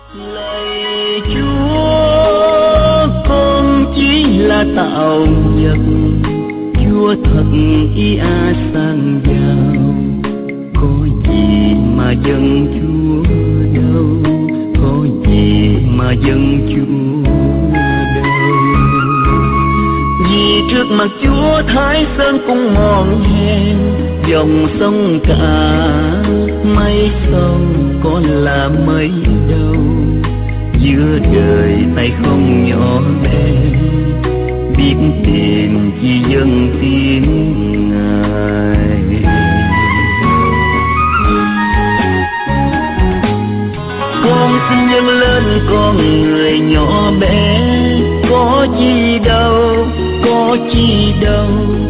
Lạy Chúa, con chỉ là tạo vật, Chúa thật ý sang giàu. Có gì mà dân Chúa đâu, có gì mà dân Chúa đâu. Vì trước mặt Chúa Thái Sơn cũng mòn hèn, dòng sông cả mấy sông còn là mấy đâu. Giữa đời tay không nhỏ bé, biết tìm vì dân tiếng Ngài. Con xin dâng lên con người nhỏ bé, có chi đâu, có chi đâu.